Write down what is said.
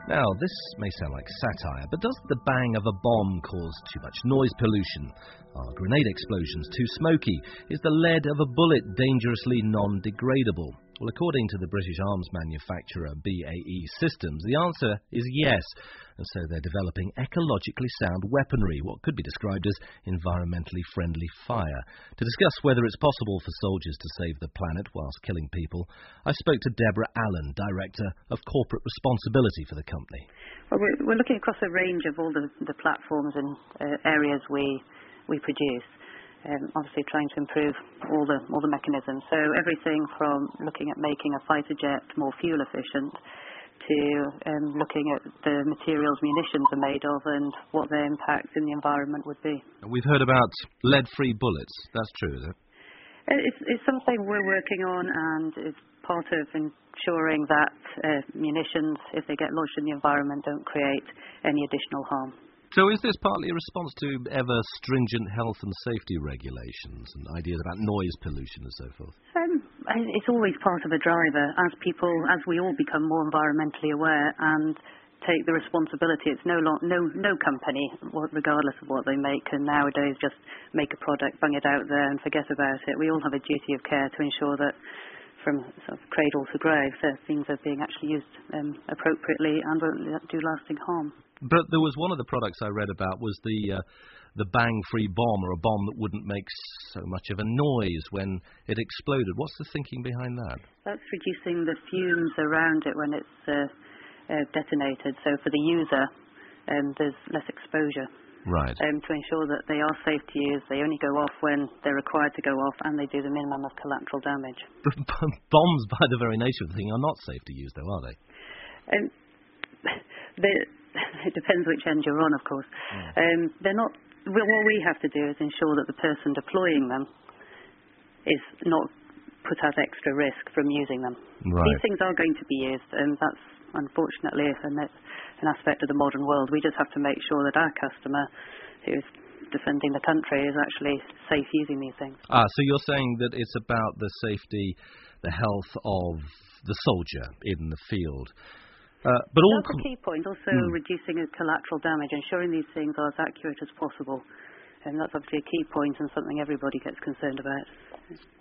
Now, this may sound like satire, but does the bang of a bomb cause too much noise pollution? Are grenade explosions too smoky? Is the lead of a bullet dangerously non-degradable? Well, according to the British arms manufacturer BAE Systems, the answer is yes, and so they're developing ecologically sound weaponry, what could be described as environmentally friendly fire. To discuss whether it's possible for soldiers to save the planet whilst killing people, I spoke to Deborah Allen, Director of Corporate Responsibility for the company. Well, we're looking across a range of all the platforms and areas we produce. Obviously trying to improve all the mechanisms. So everything from looking at making a fighter jet more fuel efficient to looking at the materials munitions are made of and what their impact in the environment would be. We've heard about lead-free bullets. That's true, is it? It's something we're working on, and it's part of ensuring that munitions, if they get lodged in the environment, don't create any additional harm. So is this partly a response to ever stringent health and safety regulations and ideas about noise pollution and so forth? It's always part of a driver. As we all become more environmentally aware and take the responsibility, it's no company, regardless of what they make, can nowadays just make a product, bung it out there and forget about it. We all have a duty of care to ensure that from sort of cradle to grave, that things are being actually used appropriately and won't do lasting harm. But there was one of the products I read about was the bang-free bomb, or a bomb that wouldn't make so much of a noise when it exploded. What's the thinking behind that? That's reducing the fumes around it when it's detonated. So for the user, there's less exposure. Right. To ensure that they are safe to use, they only go off when they're required to go off, and they do the minimum of collateral damage. Bombs, by the very nature of the thing, are not safe to use, though, are they? It depends which end you're on, of course. They're not. What we have to do is ensure that the person deploying them is not put at extra risk from using them. Right. These things are going to be used, and that's unfortunately an aspect of the modern world. We just have to make sure that our customer, who's defending the country, is actually safe using these things. So you're saying that it's about the safety, the health of the soldier in the field. But that's a key point. Also, reducing collateral damage, ensuring these things are as accurate as possible, and that's obviously a key point and something everybody gets concerned about.